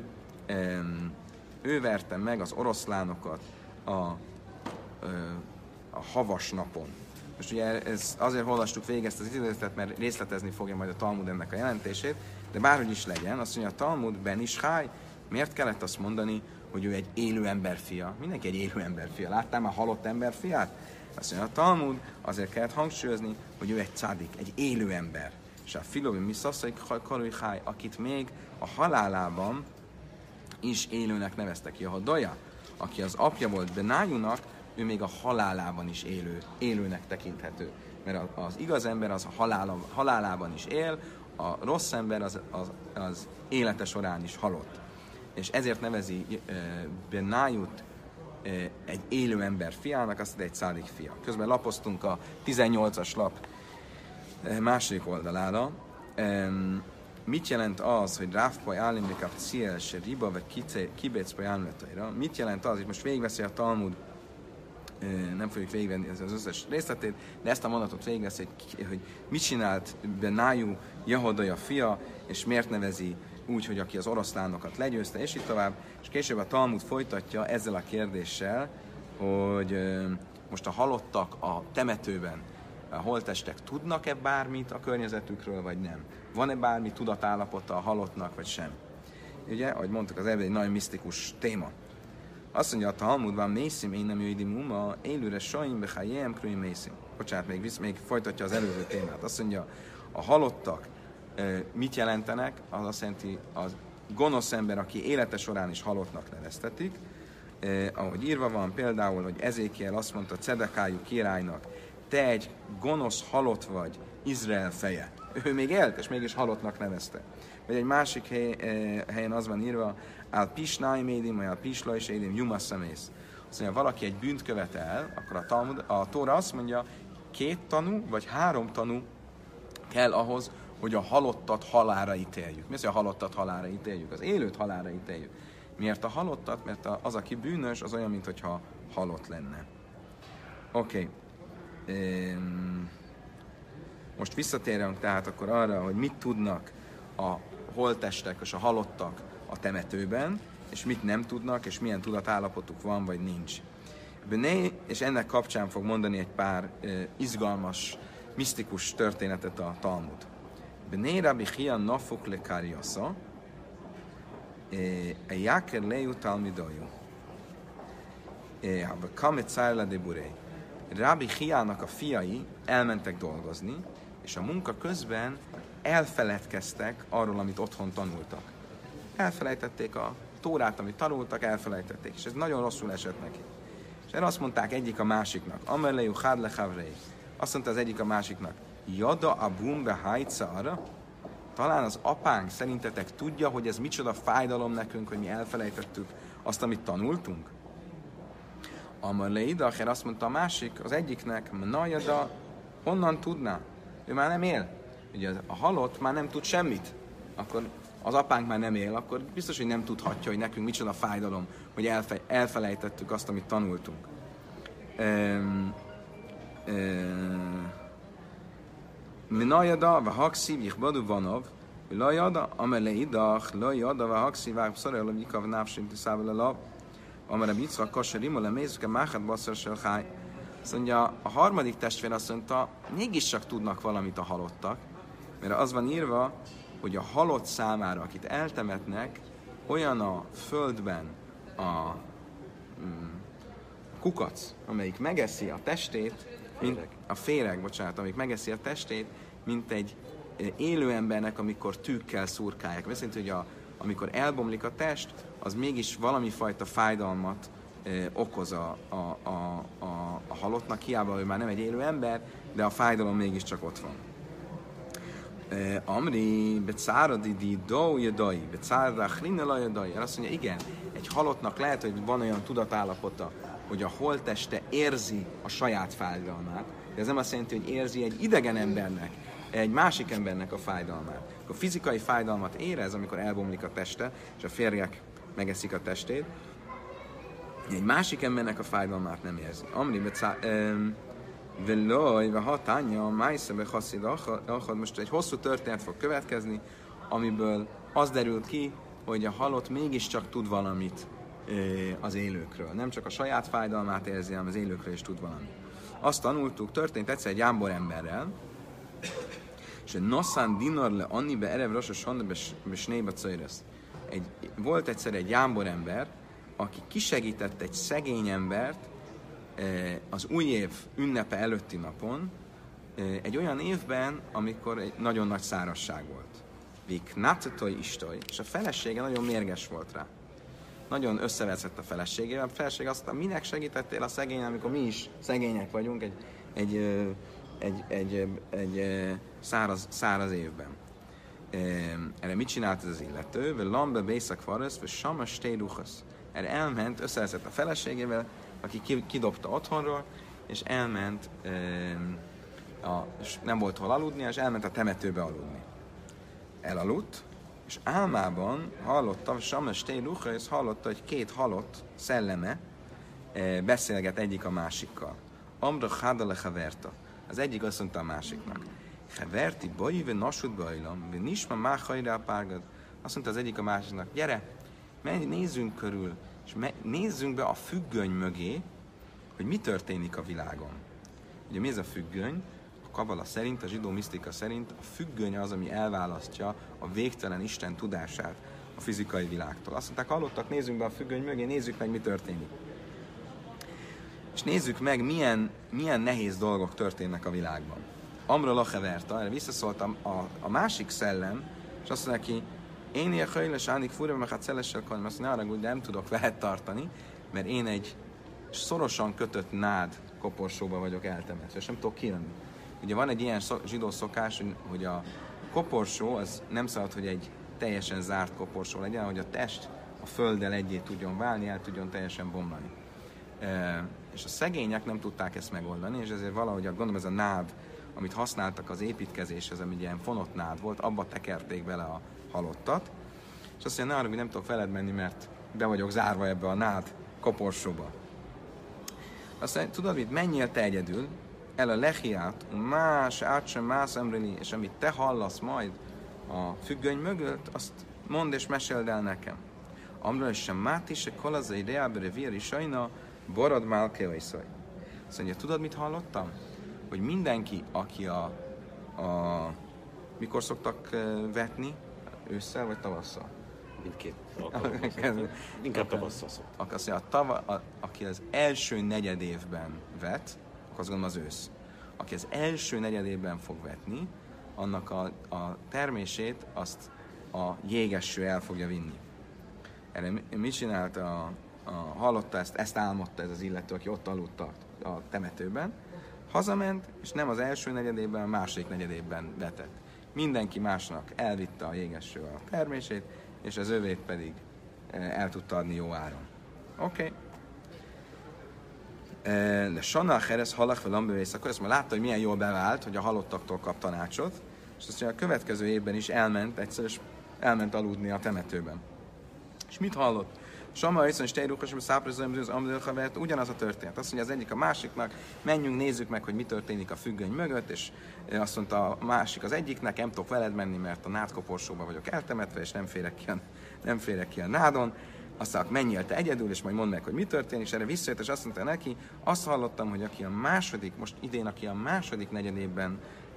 ő verte meg az oroszlánokat a havas napon. Most ugye azért olvastuk végig ezt az idézetet, mert részletezni fogja majd a Talmud ennek a jelentését, de bárhogy is legyen, azt mondja a Talmud, Ben Ishaj, miért kellett azt mondani, hogy ő egy élő ember fia? Mindenki egy élő ember fia. Láttál már halott ember fiát? Azt mondja a Talmud, azért kellett hangsúlyozni, hogy ő egy cádik, egy élő ember. És a Filovi Miszaszai Karuiháj, akit még a halálában is élőnek neveztek. Jehodaja, aki az apja volt Benájúnak, ő még a halálában is élőnek tekinthető. Mert az igaz ember az halálában is él, a rossz ember az élete során is halott. És ezért nevezi Benájút egy élő ember fiának, azt egy szádik fia. Közben lapoztunk a 18-as lap második oldalára. Mit jelent az, hogy Ráfpaj állimlikap ciel se riba, vagy kibécpaj álmletaira? Mit jelent az, hogy most végigveszi a Talmud, nem fogjuk végigvenni az összes részletét, de ezt a mondatot végigveszi, hogy mit csinált Benájú, Jehodaja fia, és miért nevezi úgy, hogy aki az oroszlánokat legyőzte, és így tovább. És később a Talmud folytatja ezzel a kérdéssel, hogy most a halottak a temetőben, a holttestek tudnak-e bármit a környezetükről, vagy nem? Van-e bármi tudatállapota a halottnak, vagy sem? Ugye, ahogy mondtuk, az egy nagyon misztikus téma. Azt mondja, a Talmudban mészim, én nem jöjdim muma, élőre sajim, behájem, krüim mészim. Bocsánat, még folytatja az előző témát. Azt mondja, a halottak mit jelentenek? Az azt jelenti, az gonosz ember, aki élete során is halottnak neveztetik. Ahogy írva van például, hogy Ezékiel azt mondta Cedekájú királynak, te egy gonosz halott vagy, Izrael feje. Ő még élt, és mégis halottnak nevezte. Vagy egy másik helyen az van írva, áll pisnáim édim, vagy áll pislaj és édim, jumasszamész. Azt mondja, valaki egy bűnt követel, akkor a Tóra azt mondja, 2 tanú, vagy 3 tanú kell ahhoz, hogy a halottat halálra ítéljük. Mi az, hogy a halottat halálra ítéljük? Az élőt halálra ítéljük. Miért a halottat? Mert az, aki bűnös, az olyan, mintha halott lenne. Oké. Most visszatérünk tehát akkor arra, hogy mit tudnak a holttestek és a halottak a temetőben, és mit nem tudnak, és milyen tudatállapotuk van, vagy nincs. És ennek kapcsán fog mondani egy pár izgalmas, misztikus történetet a Talmud. Bnei Rabbi Chia nafuk le Kariasa, a Jáker leju talmidoju, a Kamet Szárla de Burei. Rabbi Chiának a fiai elmentek dolgozni, és a munka közben elfeledkeztek arról, amit otthon tanultak. Elfelejtették a Tórát, amit tanultak, elfelejtették, és ez nagyon rosszul esett neki. És erre azt mondták egyik a másiknak, Amerleju Hadle Havrei. Azt mondta az egyik a másiknak, Jada abum behajtsa arra? Talán az apánk szerintetek tudja, hogy ez micsoda fájdalom nekünk, hogy mi elfelejtettük azt, amit tanultunk? Amerlei, de akár azt mondta a másik, az egyiknek, Najada, honnan tudná? Ő már nem él. Ugye a halott már nem tud semmit. Akkor az apánk már nem él, akkor biztos, hogy nem tudhatja, hogy nekünk micsoda fájdalom, hogy elfelejtettük azt, amit tanultunk. Minajada, va haksziv, jichbadu vanov, lajada, amerlei dach, lajada, va haksziv, va szarajala, jikav návsim, tiszával a lav, amire bicva, kaserim, ole mézke, máhat, basszor, selháj. Azt mondja, a harmadik testvér azt mondta, mégiscsak tudnak valamit a halottak, mert az van írva, hogy a halott számára, akit eltemetnek, olyan a földben a kukac, amelyik megeszi a testét, a féreg, bocsánat, amelyik megeszi a testét, mint egy élő embernek, amikor tűkkel szurkálják. Azt jelenti, hogy amikor elbomlik a test, az mégis valami fajta fájdalmat okoz a halottnak, hiába ő már nem egy élő ember, de a fájdalom mégiscsak ott van. Amri, becáradidi, do, jadai, becáradach, rinnela, jadai. Azt mondja, igen, egy halottnak lehet, hogy van olyan tudatállapota, hogy a holtteste érzi a saját fájdalmát, de ez nem azt jelenti, hogy érzi egy idegen embernek, egy másik embernek a fájdalmát. A fizikai fájdalmat érez, amikor elbomlik a teste, és a férjek megeszik a testét, egy másik embernek a fájdalmát nem érzi. Amri, Veloj, ve hatánya, májszebe haszid akad. Most egy hosszú történet fog következni, amiből az derül ki, hogy a halott mégiscsak tud valamit az élőkről. Nem csak a saját fájdalmát érzi, hanem az élőkről is tud valamit. Azt tanultuk, történt egyszer egy jámbor emberrel, és Noszán dinar le annibe erev rosos hanbe snéba cajresz. Volt egyszer egy jámbor ember, aki kisegített egy szegény embert az új év ünnepe előtti napon, egy olyan évben, amikor egy nagyon nagy szárazság volt. Vik nácetoj istoj, és a felesége nagyon mérges volt rá. nagyon összeveszett a feleségével. A feleség azt mondta, minek segítettél a szegényen, amikor mi is szegények vagyunk egy száraz évben. Erre mit csinált ez az illető? Ve lambe bészak farasz, ve sama stéruchasz. Erre elment, összeveszett a feleségével, aki kidobta otthonról, és elment, és nem volt hol aludni, és elment a temetőbe aludni. Elaludt, és álmában hallotta, sama stéruchasz, hallotta, hogy két halott szelleme beszélget egyik a másikkal. Amra hádale haverta. Az egyik azt mondta a másiknak. Haverti baj, ve nasud bajlam, ve nisma máhajra a párgad. Azt mondta az egyik a másiknak, gyere, nézzünk körül, és nézzünk be a függöny mögé, hogy mi történik a világon. Ugye mi ez a függöny? A kabala szerint, a zsidó misztika szerint a függöny az, ami elválasztja a végtelen Isten tudását a fizikai világtól. Azt mondták, hallottak, nézzünk be a függöny mögé, nézzük meg, mi történik. És nézzük meg, milyen nehéz dolgok történnek a világban. Amra lacheverta, erre visszaszóltam a másik szellem, és azt mondja neki, én ilyen hajles ánik fúrva, meg hát szelessel kanim, azt mondja, ne haragudj, de nem tudok veled tartani, mert én egy szorosan kötött nád koporsóba vagyok eltemetve, és nem tudok kijönni. Ugye van egy ilyen zsidó szokás, hogy a koporsó, az nem szabad, hogy egy teljesen zárt koporsó legyen, hogy a test a földdel egyé tudjon válni, el tudjon teljesen bomlani. És a szegények nem tudták ezt megoldani, és ezért valahogy, gondolom ez a nád, amit használtak az építkezéshez, ami ilyen fonott nád volt, abba tekerték bele a halottat, és azt mondja, ne nem tudok veled menni, mert be vagyok zárva ebbe a nád koporsóba. Azt mondja, tudod mit, menjél te egyedül, el a lehiát, más, átsem, más emreli, és amit te hallasz majd a függöny mögött, azt mondd és meséld el nekem. Amra és sem máti, se kolazai reábere véri sajna, borad málkeajszaj. Azt mondja, tudod mit hallottam? Hogy mindenki, aki mikor szoktak vetni? Ősszel vagy tavasszal? Mindkét. Inkább tavasszal szoktak. Azt mondja, aki az első negyed évben vet, akkor azt gondolom az ősz. Aki az első negyed évben fog vetni, annak a termését azt a jégeső el fogja vinni. Erre mit csinált hallotta ezt álmodta ez az illető, aki ott aludt a temetőben, hazament, és nem az első negyedében, a második negyedében vetett. Mindenki másnak elvitte a jégeső a termését, és az övét pedig el tudta adni jó áron. Oké. De Sanna Heres halak fel ambővész, akkor ezt már látta, hogy milyen jól bevált, hogy a halottaktól kap tanácsot, és azt mondja, a következő évben is elment egyszer, és elment aludni a temetőben. És mit hallott? Sama és Tejrukas, Száprözöm, az Amdőlhavert, ugyanaz a történet. Azt mondja az egyik a másiknak, menjünk, nézzük meg, hogy mi történik a függöny mögött, és azt mondta a másik az egyiknek, nem tudok veled menni, mert a nádkoporsóban vagyok eltemetve, és nem férek ki a nádon. Aztán menjél te egyedül, és majd mondd meg, hogy mi történik, és erre visszajött, és azt mondta neki, azt hallottam, hogy aki a második negyedében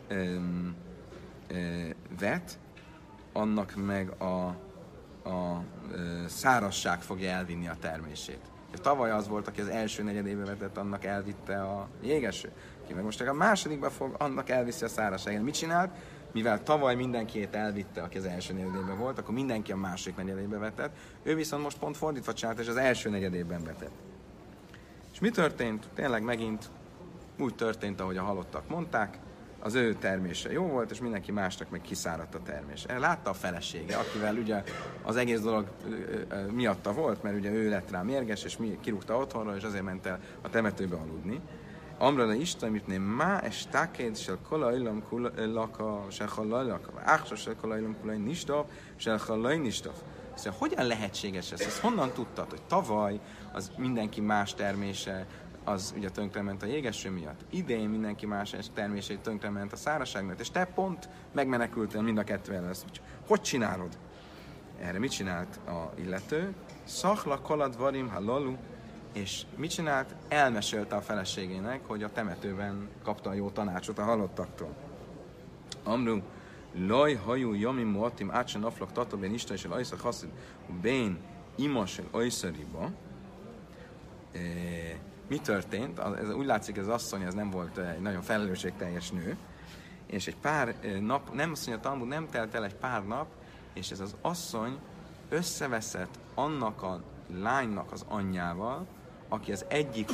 vet, annak meg a szárazság fogja elvinni a termését. Tavaly az volt, aki az első negyedébe vetett, annak elvitte a jégeső. Ki meg most a másodikba fog, annak elviszi a szárazságot. Mit csinált? Mivel tavaly mindenkiét elvitte, aki az első negyedében volt, akkor mindenki a második negyedébe vetett. Ő viszont most pont fordítva csinált, és az első negyedében vetett. És mi történt? Tényleg megint úgy történt, ahogy a halottak mondták, az ő termése jó volt, és mindenki másnak meg kiszáradt a termés. Látta a felesége, akivel ugye az egész dolog miatta volt, mert ugye ő lett rá mérges, és kirúgta otthonról, és azért ment el a temetőbe aludni. Amra le Isten, mit nem má, és tákéd, se kolajlam laka, se halajlaka, áksa se kolajlam kulaj nistav, se halaj nistav. Szóval hogyan lehetséges ez? Ezt honnan tudtad, hogy tavaly az mindenki más termése, az ugye tönkrement a jégeső miatt. Idén mindenki más termését tönkrement a szárazság miatt, és te pont megmenekültél mind a kettővel. Hogy csinálod? Erre mit csinált a illető? Szachla kolad varim halalu, és mit csinált? Elmesélte a feleségének, hogy a temetőben kapta a jó tanácsot a halottaktól. Amru, laj hajú jamim muatim átsen aflak tatabén ista és el ajszak haszid, bén imas el ajszariba. Mi történt? Úgy látszik, ez az asszony, ez nem volt egy nagyon felelősségteljes nő, és egy pár nap, nem azt mondja, Talmud, nem telt el egy pár nap, és ez az asszony összeveszett annak a lánynak az anyjával, aki az egyik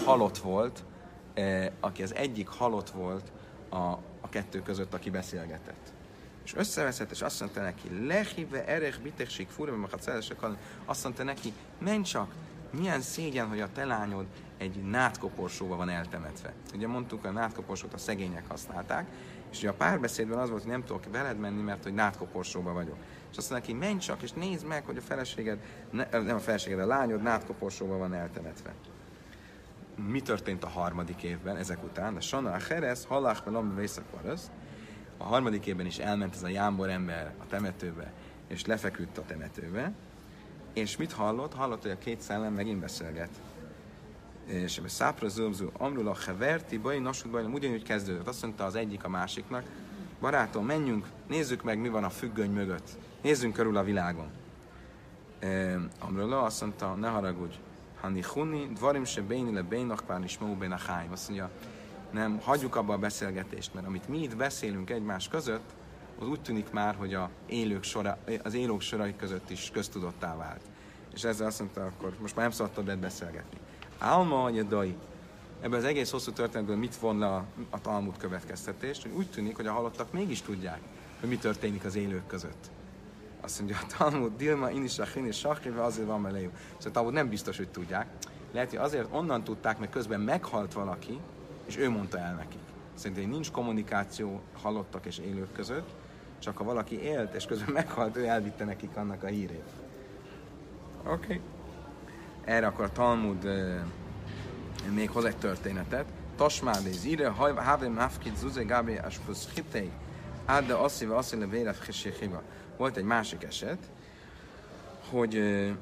halott volt a kettő között, aki beszélgetett. És összeveszett, és azt mondta neki, lehive erech bitegség furva, azt mondta neki, menj csak, milyen szégyen, hogy a te lányod egy nádkoporsóba van eltemetve. Ugye mondtuk, hogy a nádkoporsót a szegények használták, és ugye a párbeszédben az volt, hogy nem tudok veled menni, mert hogy nádkoporsóba vagyok. És azt mondta neki, menj csak, és nézd meg, hogy a feleséged, nem a feleséged, a lányod nádkoporsóba van eltemetve. Mi történt a harmadik évben ezek után? A Sana a Jerez, Hallach Melam Vészakvaröz. A harmadik évben is elment ez a jámbor ember a temetőbe, és lefeküdt a temetőbe. És mit hallott? Hallott, hogy a két szellem megint beszélget. És ebben Szápra Zölbző, Amrula Heverti, Baj, Nasud Bajlam, ugyanúgy kezdődött. Azt mondta az egyik a másiknak, barátom, menjünk, nézzük meg, mi van a függöny mögött. Nézzünk körül a világon. Amrula azt mondta, ne haragudj, Hani Huni, Dvarim se Béni le Bénak Pár is Mau Bén a Háim. Azt mondja, nem, hagyjuk abba a beszélgetést, mert amit mi itt beszélünk egymás között, az úgy tűnik már, hogy az élők sorai között is köztudottá vált. És ezzel azt mondta, akkor most már nem szabad többet beszélgetni. Álma anyadai. Ebben az egész hosszú történetből mit von le a Talmud következtetést, hogy úgy tűnik, hogy a halottak mégis tudják, hogy mi történik az élők között. Azt mondja, a Talmud, Dilma, Inisachin és Sachive azért van meléjű. Szóval a Talmud nem biztos, hogy tudják. Lehet, hogy azért onnan tudták, mert közben meghalt valaki, és ő mondta el nekik. Szerintem nincs kommunikáció halottak és élők között, csak ha valaki élt, és közben meghalt, ő elvitte nekik annak a hírét. Oké. Erre akkor a Talmud még hoz egy történetet. Tasmádéz ide, havem hafkid zuzé gábé aspusz hitei, ádde asszive asszile véref hiséhiba. Volt egy másik eset, hogy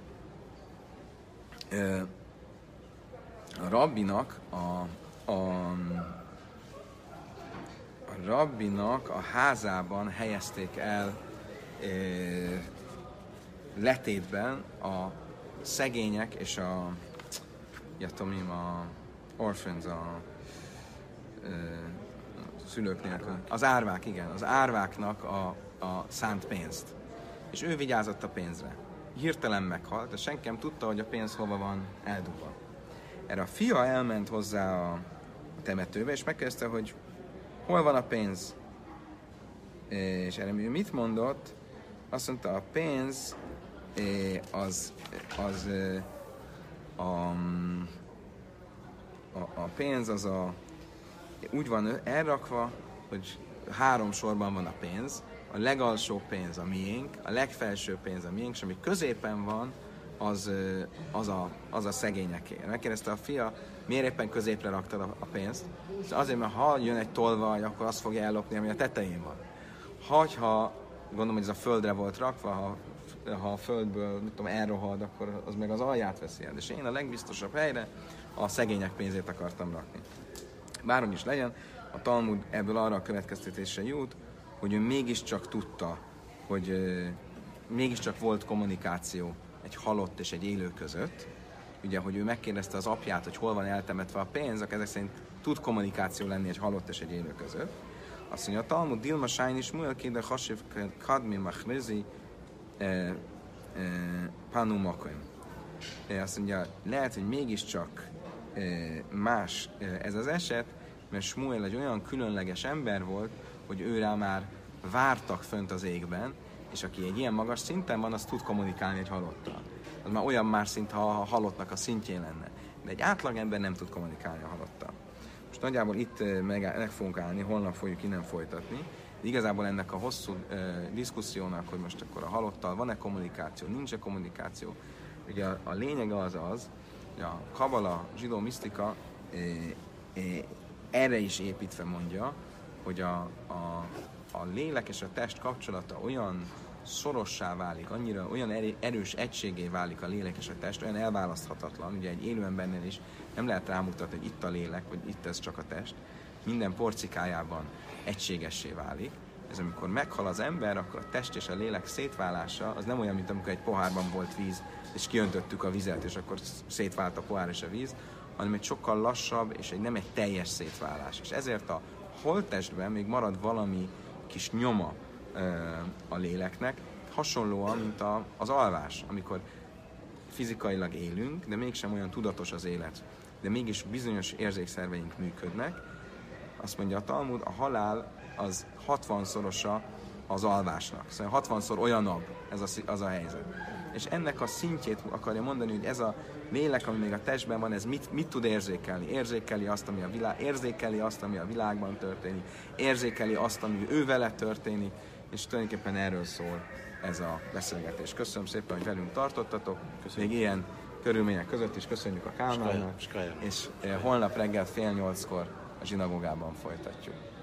a rabbinak a házában helyezték el letétben a szegények és a orphans, a szülők nélkül. Az árvák, igen, az árváknak a szánt pénzt. És ő vigyázott a pénzre. Hirtelen meghalt, de senki nem tudta, hogy a pénz hova van eldugva. Erre a fia elment hozzá a temetőbe, és megkezdte, hogy hol van a pénz. És erre mit mondott? Azt mondta, a pénz a pénz az úgy van elrakva, hogy 3 sorban van a pénz. A legalsó pénz a miénk, a legfelső pénz a miénk, és ami középen van, az a szegényeké. Megkérdezte a fia, miért éppen középre raktad a pénzt? Azért, mert ha jön egy tolvaj, akkor azt fogja ellopni, ami a tetején van. Ha gondolom, hogy ez a földre volt rakva, ha a földből, elrohad, akkor az meg az alját veszi el. És én a legbiztosabb helyre a szegények pénzét akartam rakni. Bárhogy is legyen, a Talmud ebből arra a következtetésre jut, hogy ő mégiscsak tudta, hogy mégiscsak volt kommunikáció egy halott és egy élő között. Ugye, hogy ő megkérdezte az apját, hogy hol van eltemetve a pénz, akkor ezek szerint tud kommunikáció lenni egy halott és egy élő között. Azt mondja, a Talmud Dilma Sájni Smuel Kéde Hasiv Kadmi Machmezi Panu Makoim. Azt mondja, lehet, hogy mégiscsak más ez az eset, mert Smuel egy olyan különleges ember volt, hogy őrá már vártak fönt az égben, és aki egy ilyen magas szinten van, az tud kommunikálni egy halottal. Az már olyan más szint, ha a halottnak a szintjén lenne. De egy átlagember nem tud kommunikálni a halottal. Most nagyjából itt meg fogunk állni, holnap fogjuk innen folytatni. De igazából ennek a hosszú diszkusziónak, hogy most akkor a halottal van-e kommunikáció, nincs-e kommunikáció. Ugye a lényeg az, hogy a kabala, zsidó misztika erre is építve mondja, hogy a lélek és a test kapcsolata olyan szorossá válik, olyan erős egységé válik a lélek és a test, olyan elválaszthatatlan, ugye egy élő embernél is nem lehet rámutatni, hogy itt a lélek, vagy itt ez csak a test. Minden porcikájában egységessé válik. Ez amikor meghal az ember, akkor a test és a lélek szétválása az nem olyan, mint amikor egy pohárban volt víz, és kiöntöttük a vizet, és akkor szétvált a pohár és a víz, hanem egy sokkal lassabb, és nem egy teljes szétválás. És ezért a holttestben még marad valami kis nyoma a léleknek, hasonlóan, mint az alvás, amikor fizikailag élünk, de mégsem olyan tudatos az élet, de mégis bizonyos érzékszerveink működnek. Azt mondja a Talmud, a halál az 60-szorosa az alvásnak. Szóval 60-szor olyanabb ez az a helyzet. És ennek a szintjét akarja mondani, hogy ez a lélek, ami még a testben van, ez mit tud érzékelni? Érzékeli azt, ami a világban történik, érzékeli azt, ami ő vele történik, és tulajdonképpen erről szól ez a beszélgetés. Köszönöm szépen, hogy velünk tartottatok. Még ilyen körülmények között is köszönjük a Kálmánnak, és holnap reggel 7:30-kor a zsinagógában folytatjuk.